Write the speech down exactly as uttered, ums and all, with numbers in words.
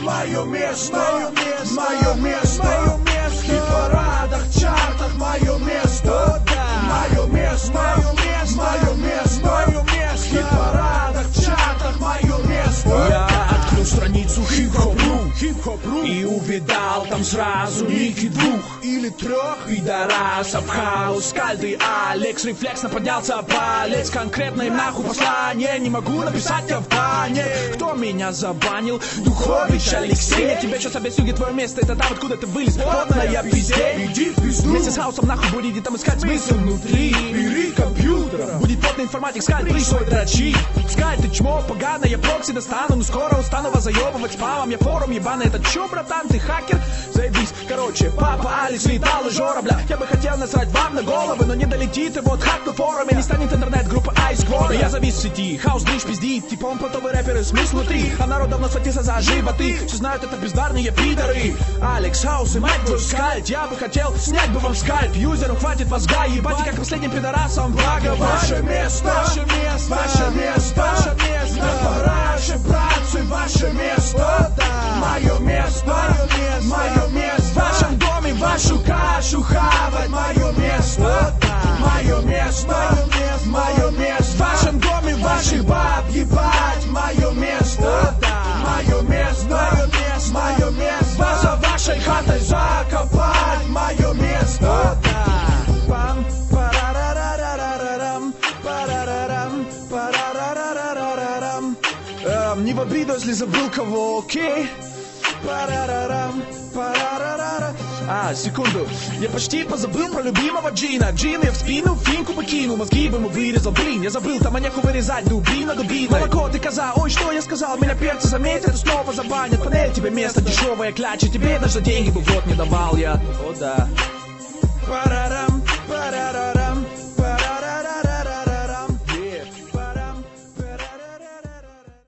мое место, мое место, в хит-парадах, чартах, мое место, мое место, мое место, в хит-парадах, чартах, мое место. Я открыл страницу хип-хоп.ру, хип-хоп.ру и увидал там сразу ники двух или трех пидорасов. Хаус, Кальды, Алекс, рефлексно поднялся палец. Конкретно им нахуй послание не могу написать я в бане. Кто меня забанил? Духович Алексей. Я тебе сейчас объясню, где твое место. Это там, откуда ты вылез. Вот на я везде. Иди в пизду. Вместе с хаусом нахуй будете там искать смысл внутри. Бери компьютер. Будет потный информатик, скайт, присой, дрочи. Скайт, ты чмо, поганое, я прокси достану. Но скоро устану вас заебывать спамом. Я форум ебаный, это чё, братан, ты хакер? Заебись, короче, папа Алекс летал и Жора, бля. Я бы хотел насрать вам на головы, но не долетит. И вот хак на форуме, не станет интернет-группа Ice Squad. Я завис в сети, хаус дрыщ пиздит. Типа он потовый рэпер и смысл внутри. А народ давно схватился за животы. Все знают, это бездарные пидоры. Алекс, хаус и мать твой скальд. Я бы хотел снять бы вам скальп. Юзеру хватит мозга, ебать, как последним пидорасам. Благо, ваше место, ваше место, ваше место, ваше место. На параше, братцы, ваше место, мое место, мое место. В вашем доме вашу кашу хавать, мое место, мое место, мое место. В вашем доме ваших баб ебать, мое место, мое место, мое место. Вас за вашей хатой закопать, мое место. Пам, парарарарарарам, парарарам, парарарарарарам. Эм, не в обиду, если забыл кого, окей? Парарарам, парарарара. А, секунду, я почти позабыл про любимого Джина. Джин я в спину финку покинул, мозги бы ему вырезал. Блин, я забыл, там маньяку вырезать дубина дубиной. Молоко, ты коза, ой, что я сказал? Меня перцы заметят и снова забанят. Панель тебе место дешевое, клячи, тебе даже деньги бы в рот не давал я. О да.